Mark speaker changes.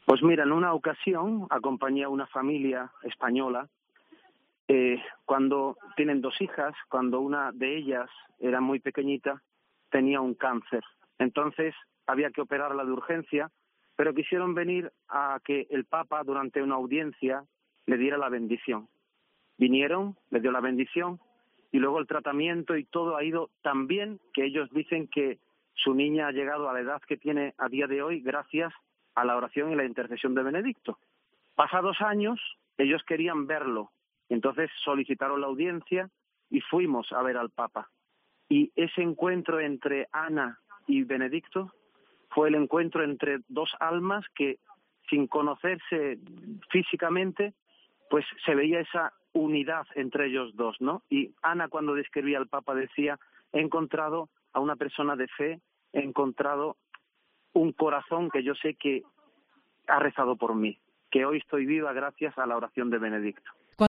Speaker 1: Pues mira, en una ocasión acompañé a una familia española cuando tienen 2 hijas, cuando una de ellas era muy pequeñita, tenía un cáncer. Entonces había que operarla de urgencia, pero quisieron venir a que el Papa durante una audiencia le diera la bendición. Vinieron, le dio la bendición y luego el tratamiento y todo ha ido tan bien que ellos dicen que su niña ha llegado a la edad que tiene a día de hoy gracias a la oración y la intercesión de Benedicto. Pasados años, ellos querían verlo, entonces solicitaron la audiencia y fuimos a ver al Papa. Y ese encuentro entre Ana y Benedicto fue el encuentro entre 2 almas que, sin conocerse físicamente, pues se veía esa unidad entre ellos dos, ¿no? Y Ana, cuando describía al Papa, decía: he encontrado a una persona de fe, he encontrado un corazón que yo sé que ha rezado por mí, que hoy estoy viva gracias a la oración de Benedicto.